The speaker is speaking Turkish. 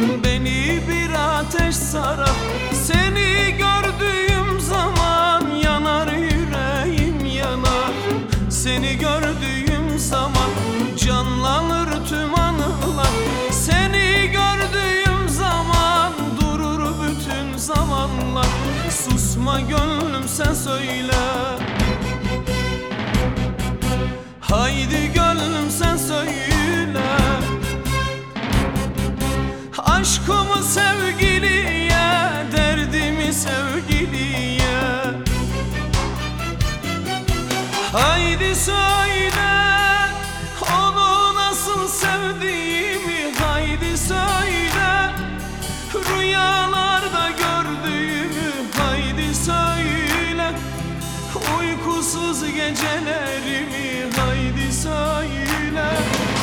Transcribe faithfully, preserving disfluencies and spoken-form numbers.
Beni bir ateş sarar, seni gördüğüm zaman yanar yüreğim yanar. Seni gördüğüm zaman canlanır tüm anılar. Seni gördüğüm zaman durur bütün zamanlar. Susma gönlüm sen söyle, haydi gönlüm sen söyle. Aşkımı sevgiliye, derdimi sevgiliye. Haydi söyle onu nasıl sevdiğimi. Haydi söyle rüyalarda gördüğümü. Haydi söyle uykusuz gecelerimi. Haydi söyle.